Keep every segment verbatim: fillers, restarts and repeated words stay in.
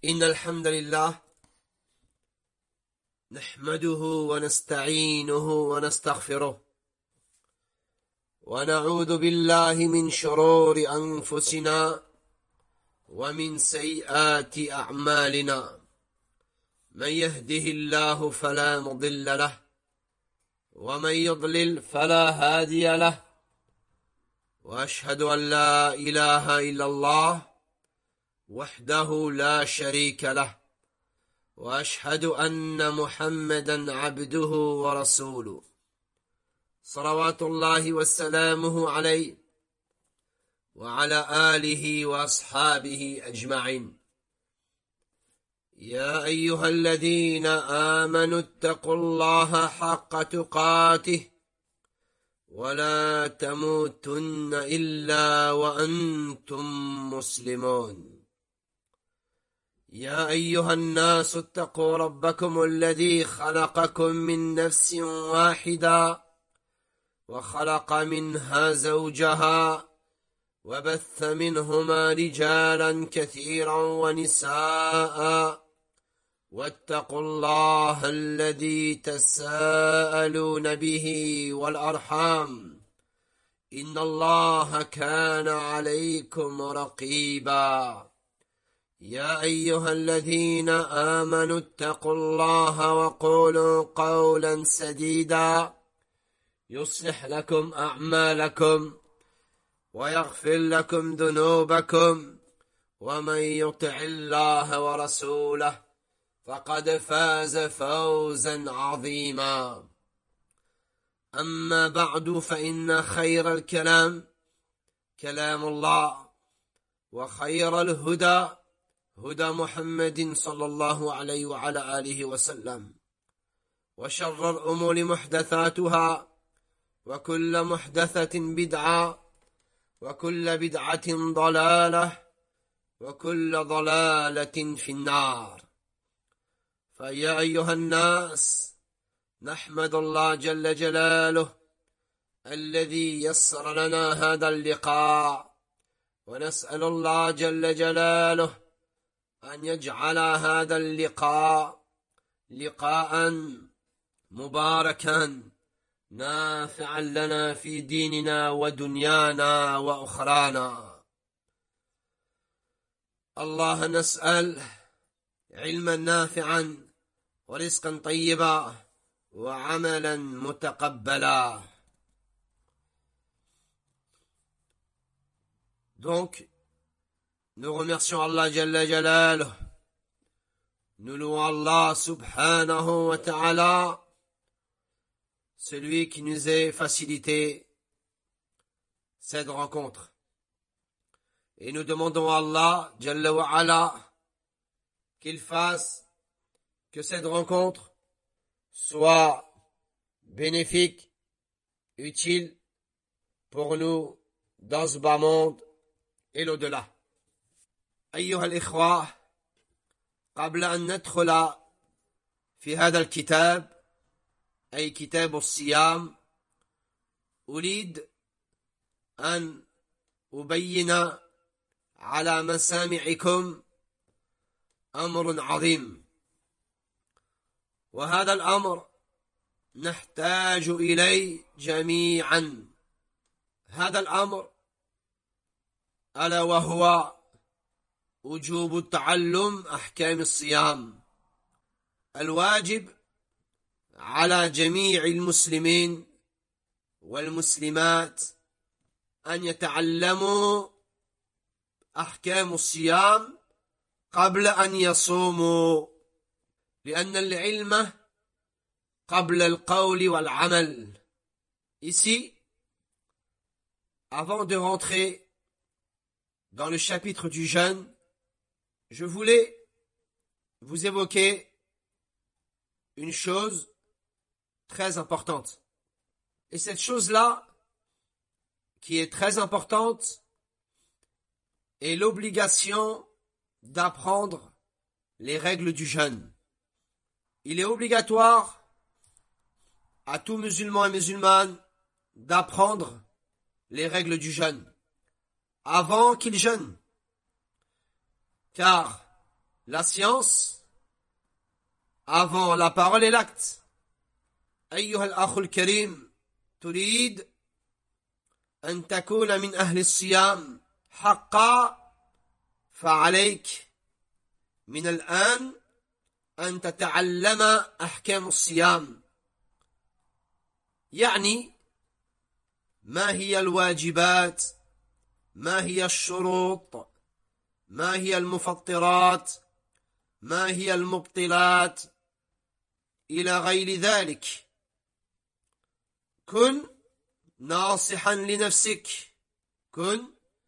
إن الحمد لله نحمده ونستعينه ونستغفره ونعوذ بالله من شرور أنفسنا ومن سيئات أعمالنا. من يهده الله فلا مضل له ومن يضلل فلا هادي له، وأشهد أن لا إله إلا الله وحده لا شريك له، وأشهد أن محمدا عبده ورسوله صلوات الله وسلامه عليه وعلى آله وأصحابه أجمعين. يا أيها الذين آمنوا اتقوا الله حق تقاته ولا تموتن إلا وأنتم مسلمون. يا أيها الناس اتقوا ربكم الذي خلقكم من نفس واحدة وخلق منها زوجها وبث منهما رجالا كثيرا ونساء، واتقوا الله الذي تساءلون به والأرحام إن الله كان عليكم رقيبا. يا أيها الذين آمنوا اتقوا الله وقولوا قولا سديدا يصلح لكم أعمالكم ويغفر لكم ذنوبكم، ومن يطع الله ورسوله فقد فاز فوزا عظيما. أما بعد، فإن خير الكلام كلام الله، وخير الهدى هدى محمد صلى الله عليه وعلى آله وسلم، وشر الأمور محدثاتها، وكل محدثة بدعة، وكل بدعة ضلالة، وكل ضلالة في النار. فيا أيها الناس، نحمد الله جل جلاله الذي يسر لنا هذا اللقاء، ونسأل الله جل جلاله أن يجعل هذا اللقاء لقاء مباركا نافعا لنا في ديننا ودنيانا وأخرانا. الله نسأل علما نافعا ورزقا طيبا وعملا متقبلا. Donc, nous remercions Allah Jalla Jalaluh, nous louons Allah Subhanahu wa Ta'ala, celui qui nous ait facilité cette rencontre. Et nous demandons à Allah Jalla wa Ala qu'il fasse que cette rencontre soit bénéfique, utile pour nous dans ce bas monde et l'au-delà. أيها الإخوة، قبل أن ندخل في هذا الكتاب أي كتاب الصيام، أريد أن أبين على مسامعكم أمر عظيم، وهذا الأمر نحتاج إليه جميعا. هذا الأمر ألا وهو وجوب تعلم أحكام الصيام. الواجب على جميع المسلمين والمسلمات أن يتعلموا أحكام الصيام قبل أن يصوموا، لأن العلم قبل القول والعمل. Ici, avant de rentrer dans le chapitre du jeûne, je voulais vous évoquer une chose très importante. Et cette chose-là, qui est très importante, est l'obligation d'apprendre les règles du jeûne. Il est obligatoire à tout musulman et musulmane d'apprendre les règles du jeûne avant qu'il jeûne. Car la science avant la parole et l'acte. أيها الأخ الكريم تريد أن تكون من أهل الصيام حقا فعليك من الآن أن تتعلم أحكام الصيام يعني ما هي الواجبات ما هي الشروط ما هي المفطرات ما هي المبطلات إلى غير ذلك كن ناصحا لنفسك كن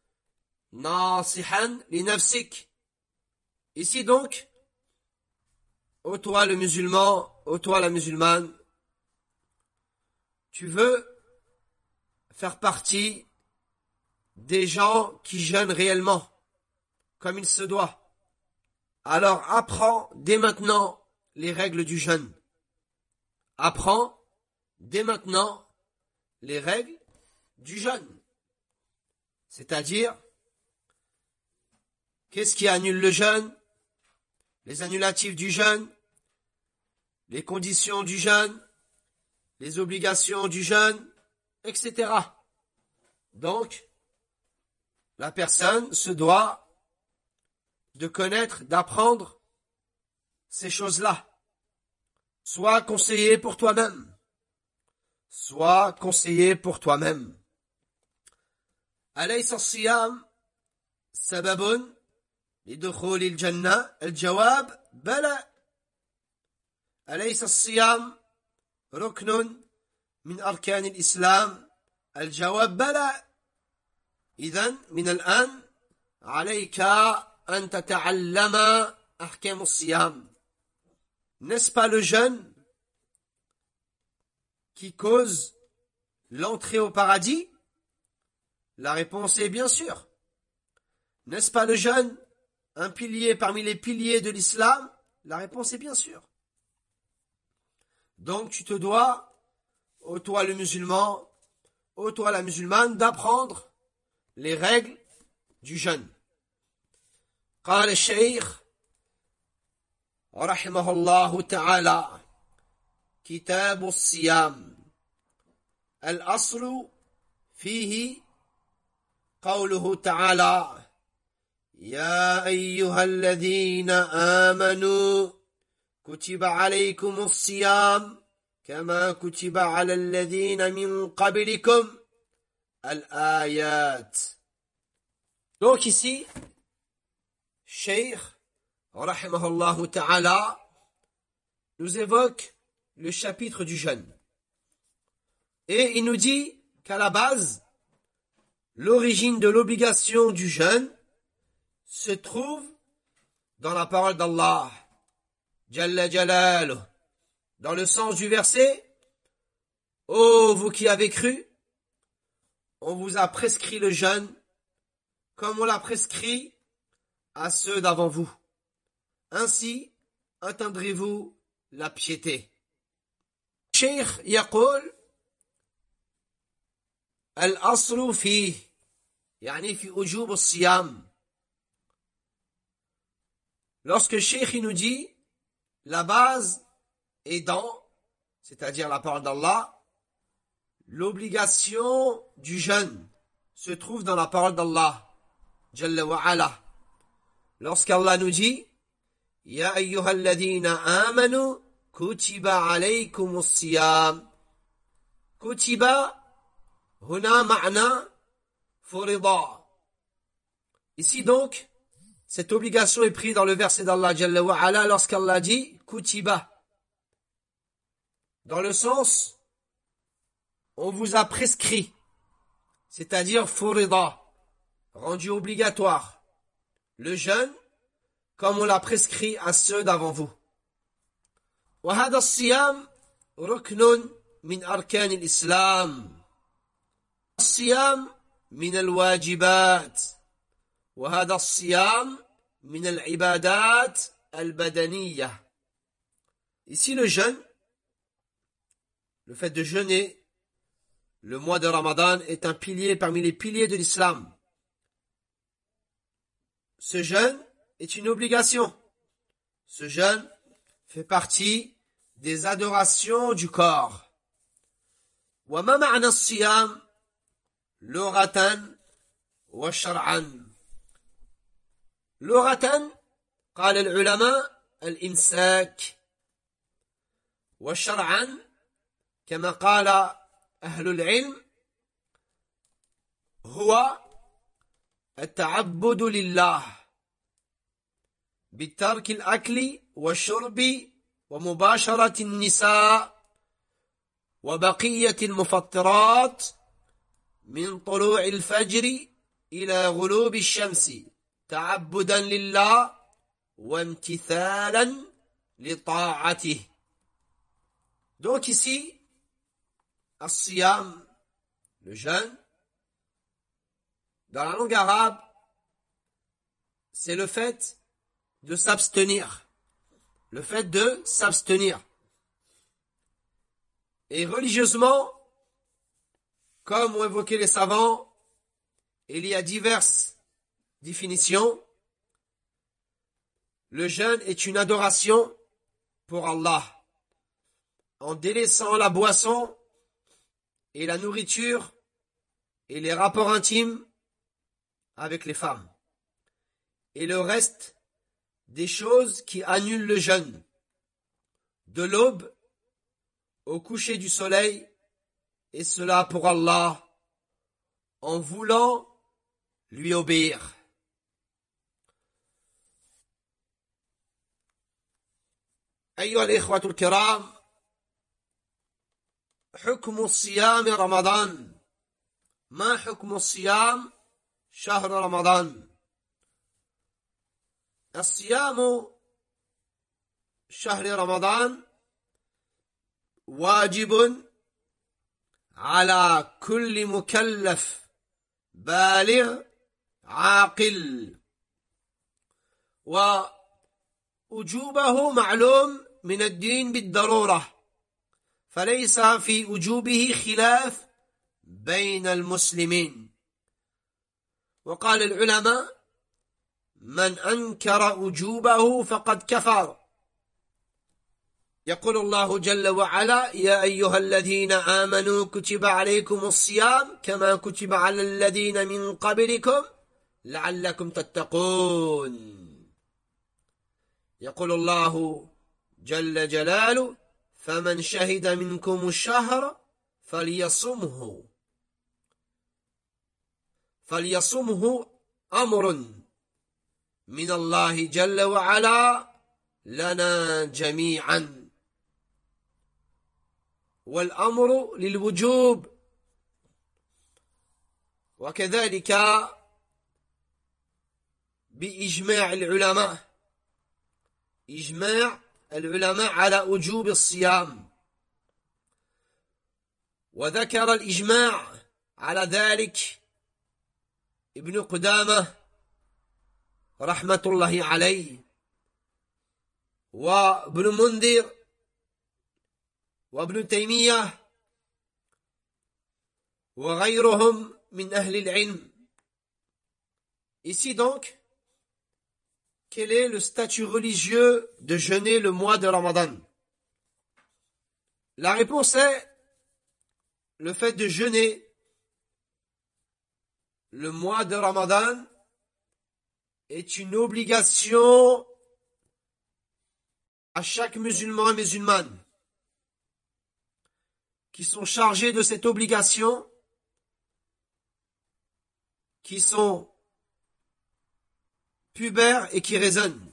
ناصحا لنفسك. Ici donc, ô toi le musulman, ô toi la musulmane, tu veux faire partie des gens qui jeûnent réellement, comme il se doit. Alors apprends dès maintenant les règles du jeûne. Apprends dès maintenant les règles du jeûne. C'est-à-dire, qu'est-ce qui annule le jeûne, les annulatifs du jeûne, les conditions du jeûne, les obligations du jeûne, et cetera. Donc, la personne se doit de connaître, d'apprendre ces choses-là. Sois conseillé pour toi-même. Sois conseillé pour toi-même. أليس الصيام سبب لدخول الجنة؟ الجواب بلى. أليس الصيام ركن من أركان الإسلام؟ الجواب بلى. إذن من الآن عليك أن تتعلم أحكام الصيام. N'est-ce pas le jeûne qui cause l'entrée au paradis? La réponse est bien sûr. N'est-ce pas le jeûne un pilier parmi les piliers de l'islam? La réponse est bien sûr. Donc tu te dois, ô toi le musulman, ô toi la musulmane, d'apprendre les règles du jeûne. قال الشيخ رحمه الله تعالى كتاب الصيام الأصل فيه قوله تعالى يا أيها الذين آمنوا كتب عليكم الصيام كما كتب على الذين من قبلكم الآيات. Donc ici, Cheikh rahimahullah ta'ala nous évoque le chapitre du jeûne. Et il nous dit qu'à la base, l'origine de l'obligation du jeûne se trouve dans la parole d'Allah, Jalla Jalaluh, dans le sens du verset « Ô vous qui avez cru, on vous a prescrit le jeûne comme on l'a prescrit à ceux d'avant vous. Ainsi atteindrez-vous la piété. » Cheikh يقول الأصل فيه يعني في وجوب الصيام. Lorsque Cheikh nous dit la base est dans, c'est-à-dire la parole d'Allah, l'obligation du jeûne se trouve dans la parole d'Allah, Jalla wa ala. Lorsqu'Allah nous dit Ya ayyuhal ladhina amanu kutiba alaykumus siyam. Kutiba huna ma'na furida. Ici donc, cette obligation est prise dans le verset d'Allah Jalla wa ala lorsqu'Allah dit kutiba. Dans le sens, on vous a prescrit, c'est-à-dire furida, rendu obligatoire, le jeûne, comme on l'a prescrit à ceux d'avant vous. وهذا الصيام ركن من أركان الإسلام. الصيام من الواجبات. وهذا الصيام من العبادات البدنية. Ici le jeûne, le fait de jeûner, le mois de Ramadan est un pilier parmi les piliers de l'islam. Ce jeûne est une obligation Ce jeûne fait partie des adorations du corps. وما معنى الصيام لغة وشرعا؟ لغة قال العلماء الإمساك، وشرعا كما قال أهل العلم هو التعبد لله بترك الأكل والشرب ومباشرة النساء وبقية المفطرات من طلوع الفجر إلى غروب الشمس تعبدا لله وامتثالا لطاعته. Donc ici, as-siyam, le jeûne, dans la langue arabe, c'est le fait de s'abstenir. Le fait de s'abstenir. Et religieusement, comme ont évoqué les savants, il y a diverses définitions. Le jeûne est une adoration pour Allah, en délaissant la boisson et la nourriture et les rapports intimes avec les femmes, et le reste des choses qui annulent le jeûne, de l'aube au coucher du soleil, et cela pour Allah, en voulant lui obéir. أيها الإخوة الكرام، حكم الصيام رمضان. ما حكم الصيام شهر رمضان؟ الصيام شهر رمضان واجب على كل مكلف بالغ عاقل، ووجوبه معلوم من الدين بالضرورة، فليس في وجوبه خلاف بين المسلمين. وقال العلماء: من أنكر وجوبه فقد كفر. يقول الله جل وعلا: يا أيها الذين آمنوا كتب عليكم الصيام كما كتب على الذين من قبلكم لعلكم تتقون. يقول الله جل جلاله: فمن شهد منكم الشهر فليصمه. فليصمه أمر من الله جل وعلا لنا جميعا، والأمر للوجوب. وكذلك بإجماع العلماء، إجماع العلماء على وجوب الصيام. وذكر الإجماع على ذلك ابن قدامة رحمة الله عليه، وابن منذر، وابن تيمية، وغيرهم من أهل العلم. Ici donc, quel est le statut religieux de jeûner le mois de Ramadan? La réponse est le fait de jeûner le mois de Ramadan est une obligation à chaque musulman et musulmane qui sont chargés de cette obligation, qui sont pubères et qui raisonnent.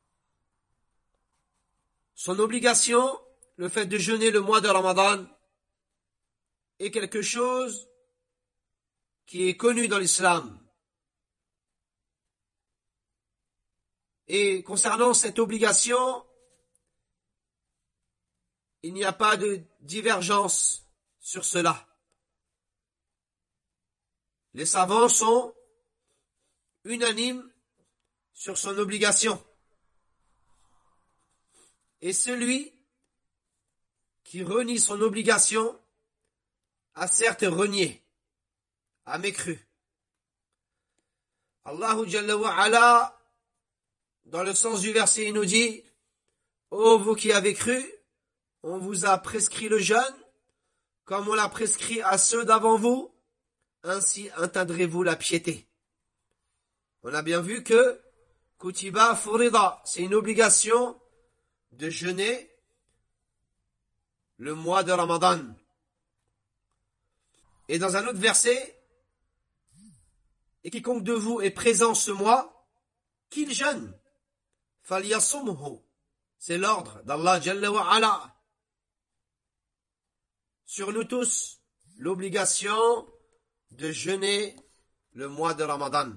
Son obligation, le fait de jeûner le mois de Ramadan, est quelque chose qui est connu dans l'islam. Et concernant cette obligation, il n'y a pas de divergence sur cela. Les savants sont unanimes sur son obligation. Et celui qui renie son obligation a certes renié, a mécru. Allahu Jalla wa Ala, dans le sens du verset, il nous dit: Ô vous qui avez cru, on vous a prescrit le jeûne, comme on l'a prescrit à ceux d'avant vous, ainsi atteindrez-vous la piété. On a bien vu que Kutiba Furida, c'est une obligation de jeûner le mois de Ramadan. Et dans un autre verset, et quiconque de vous est présent ce mois, qu'il jeûne. Falyasumhu. C'est l'ordre d'Allah Jalla wa Ala. Sur nous tous, l'obligation de jeûner le mois de Ramadan.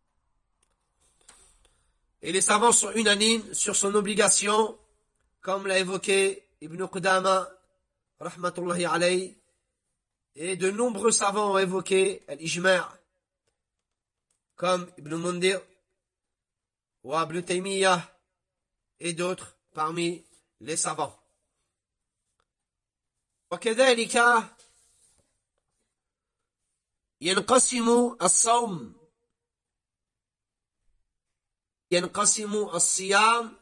Et les savants sont unanimes sur son obligation, comme l'a évoqué Ibn Qudama, rahmatullahi alayhi, et de nombreux savants ont évoqué l'ijma', comme Ibn Mundir, ou Ibn Taymiyyah, et d'autres parmi les savants. وكذلك ينقسم الصوم ينقسم الصيام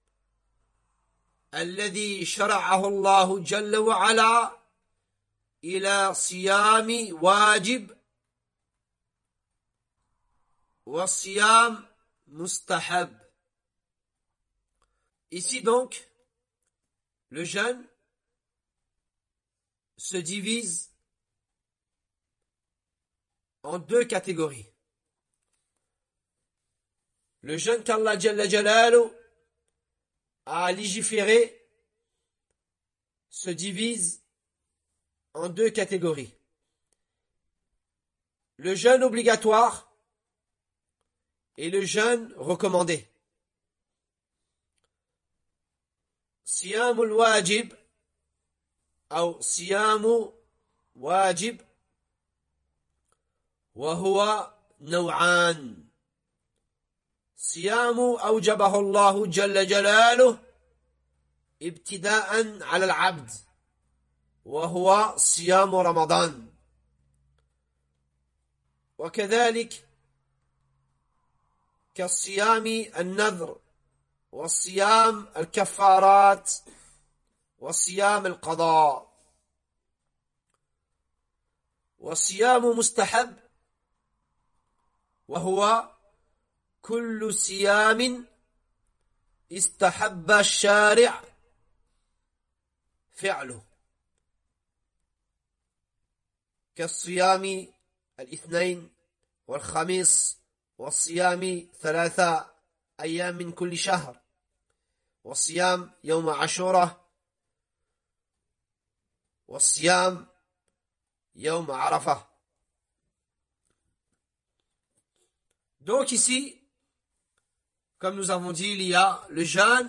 الذي شرعه الله جل وعلا إلى صيام واجب والصيام مستحب. Ici donc, le jeûne se divise en deux catégories. Le jeûne qu'Allah Jalla Jalaluhu a légiféré se divise en deux catégories. Le jeûne obligatoire et le jeûne recommandé. صيام الواجب أو صيام واجب وهو نوعان صيام أوجبه الله جل جلاله ابتداء على العبد وهو صيام رمضان وكذلك كالصيام النذر والصيام الكفارات وصيام القضاء. والصيام مستحب وهو كل صيام استحب الشارع فعله كالصيام الاثنين والخميس والصيام ثلاثة أيام من كل شهر والصيام يوم عاشوراء والصيام يوم عرفة. Donc ici, comme nous avons dit, il y a le jeûne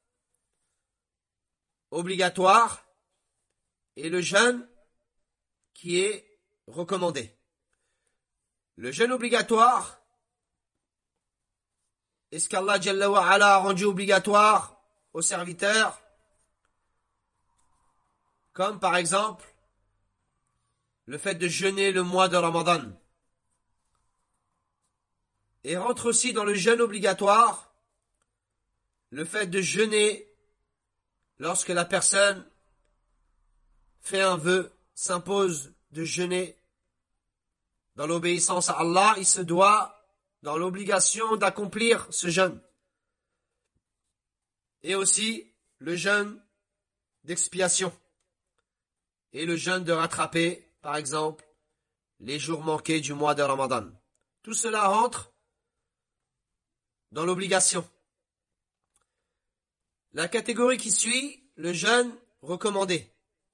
obligatoire et le jeûne qui est recommandé. Le jeûne obligatoire est ce qu'Allah Jalla wa Ala a rendu obligatoire aux serviteurs, comme par exemple le fait de jeûner le mois de Ramadan. Et rentre aussi dans le jeûne obligatoire le fait de jeûner lorsque la personne fait un vœu, s'impose de jeûner dans l'obéissance à Allah, il se doit dans l'obligation d'accomplir ce jeûne. Et aussi le jeûne d'expiation et le jeûne de rattraper, par exemple, les jours manqués du mois de Ramadan. Tout cela rentre dans l'obligation. La catégorie qui suit, le jeûne recommandé.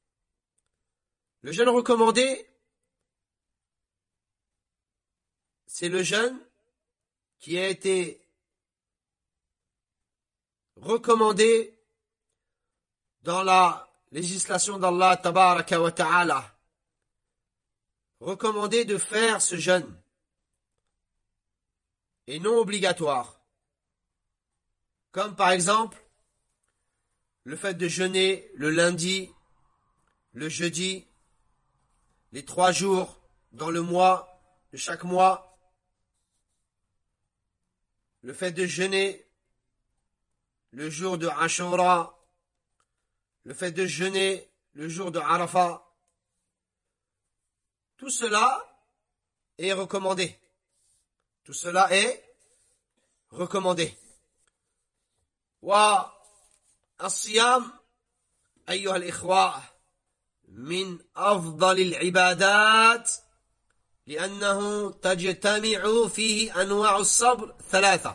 Le jeûne recommandé, c'est le jeûne qui a été recommandé dans la législation d'Allah Tabaraka wa Ta'ala. Recommandé de faire ce jeûne et non obligatoire. Comme par exemple le fait de jeûner le lundi, le jeudi, les trois jours dans le mois de chaque mois, le fait de jeûner le jour de Ashura le fait de jeûner le jour de Arafat, tout cela est recommandé. Tout cela est recommandé. والصيام أيها الإخوة من أفضل العبادات لأنه تجتمع فيه أنواع الصبر ثلاثة.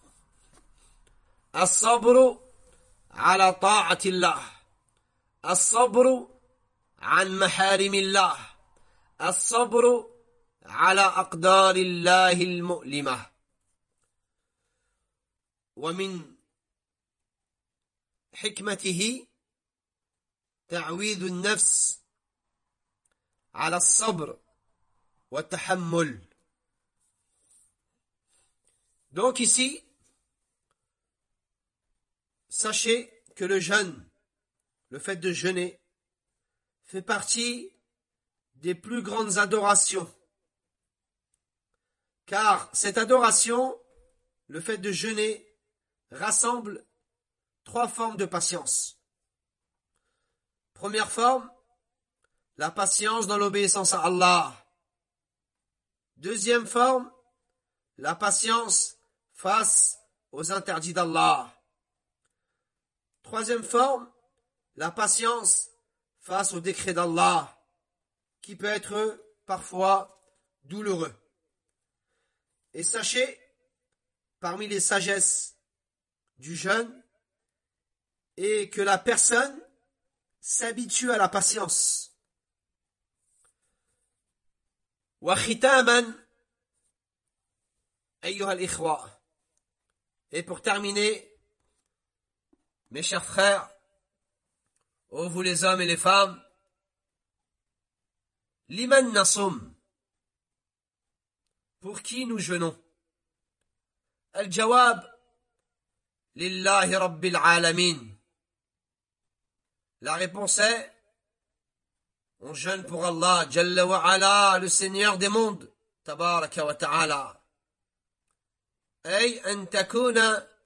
الصبر على طاعة الله، الصبر عن محارم الله، الصبر على أقدار الله المؤلمة. ومن حكمته تعويذ النفس على الصبر والتحمل. Donc ici, sachez que le jeûne, le fait de jeûner, fait partie des plus grandes adorations. Car cette adoration, le fait de jeûner, rassemble trois formes de patience. Première forme, la patience dans l'obéissance à Allah. Deuxième forme, la patience face aux interdits d'Allah. Troisième forme, la patience face aux décrets d'Allah, qui peut être parfois douloureux. Et sachez, parmi les sagesses du jeûne, est que la personne s'habitue à la patience. وختاما أيها الإخوة. Et pour terminer, mes chers frères, ô vous les hommes et les femmes, liman nasum, pour qui nous jeûnons? Al-jawab, lillahi rabbil alamin. La réponse est, on jeûne pour Allah, Jalla wa ala, le Seigneur des mondes, tabaraka wa ta'ala. أي أن تكون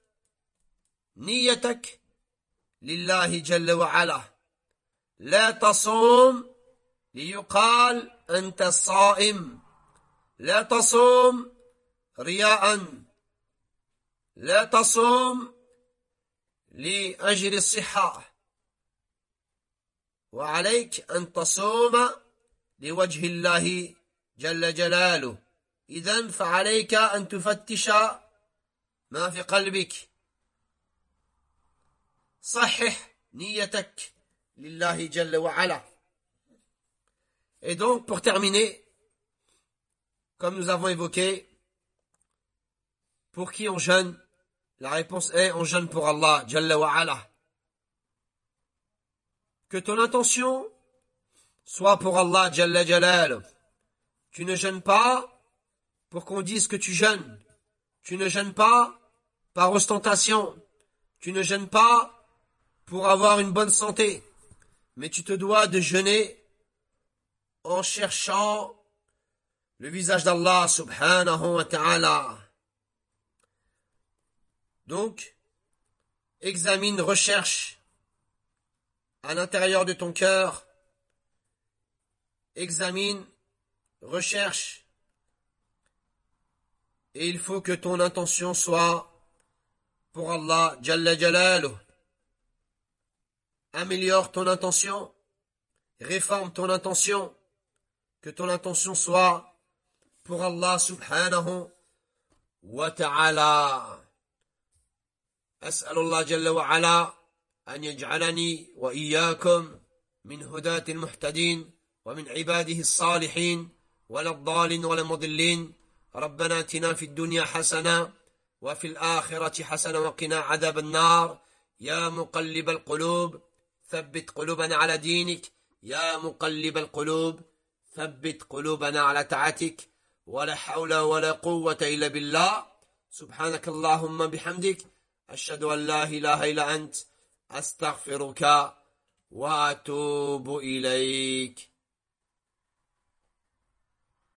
نيتك لله جل وعلا، لا تصوم ليقال أنت الصائم، لا تصوم رياء، لا تصوم لأجل الصحة، وعليك أن تصوم لوجه الله جل جلاله. إذن فعليك أن تفتش ما في قلبك، صحح نيتك لله جل وعلا. Et donc, pour terminer, comme nous avons évoqué, pour qui on jeûne? La réponse est, on jeûne pour Allah, Jalla wa ala. Que ton intention soit pour Allah, Jalla Jalal. Tu ne jeûnes pas pour qu'on dise que tu jeûnes. Tu ne jeûnes pas par ostentation. Tu ne jeûnes pas pour avoir une bonne santé. Mais tu te dois de jeûner en cherchant le visage d'Allah subhanahu wa ta'ala. Donc, examine, recherche à l'intérieur de ton cœur. Examine, recherche. Et il faut que ton intention soit pour Allah Jalla Jalaluh. Améliore ton intention. Réforme ton intention. Que ton intention soit pour Allah subhanahu wa ta'ala. أسأل الله جل وعلا أن يجعلني وإياكم من هداة المهتدين ومن عباده الصالحين ولا الضالين ولا المضلين. ربنا اتنا في الدنيا حسنة وفي الآخرة حسنة وقنا عذاب النار. يا مقلب القلوب ثبت قلوبنا على دينك. يا مقلب القلوب ثبت قلوبنا على طاعتك. ولا حول ولا قوة إلا بالله. سبحانك اللهم بحمدك أشهد أن لا إله إلا أنت أستغفرك وأتوب إليك.